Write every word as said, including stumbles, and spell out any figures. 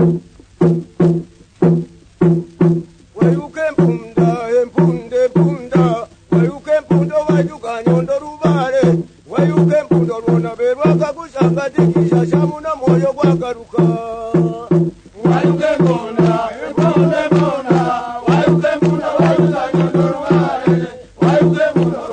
Wayuke mpunda, empunde mpunda, wayuke mpundo wajuka nyondo rubare, wayuke mpundo rwona berwaka kushanga dikisha shamu na moyo kwa karuka. Wayuke mpunda, empunde mpunda, wayuke mpundo wajuka nyondo rubare, wayuke mpundo